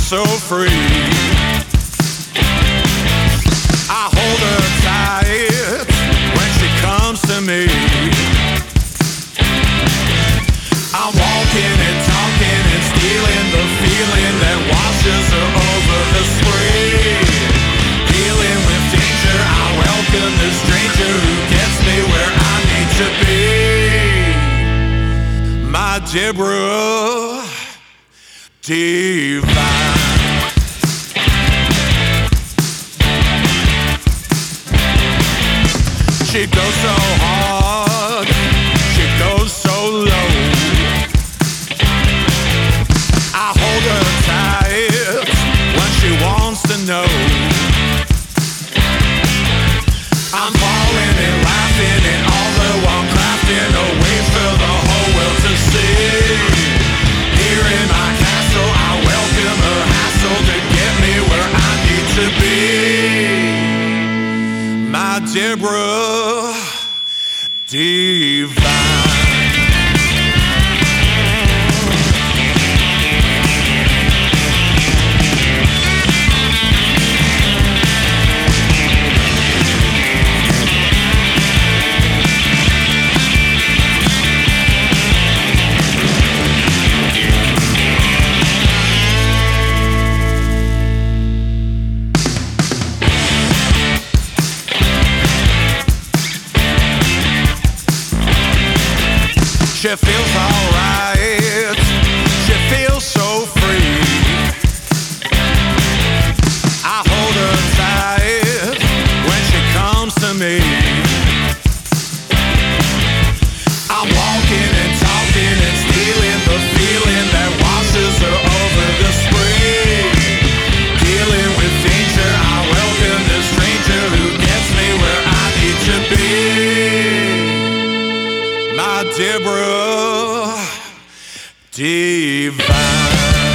so free. I hold her tight when she comes to me. I'm walking and talking and stealing the feeling that washes her over the street. Dealing with danger, I welcome the stranger who gets me where I need to be. My Deborah divine. She goes so hard, she goes so low. I hold her tight when she wants to know. I'm falling and laughing and all the while crafting a way for the whole world to see. Here in my castle, I welcome her hassle to get me where I need to be. My Deborah divine. She feels alright, she feels so free. I hold her tight when she comes to me. I'm walking and talking and stealing the feeling that washes her over the spring. Dealing with danger, I welcome the stranger who gets me where I need to be. My Deborah divine.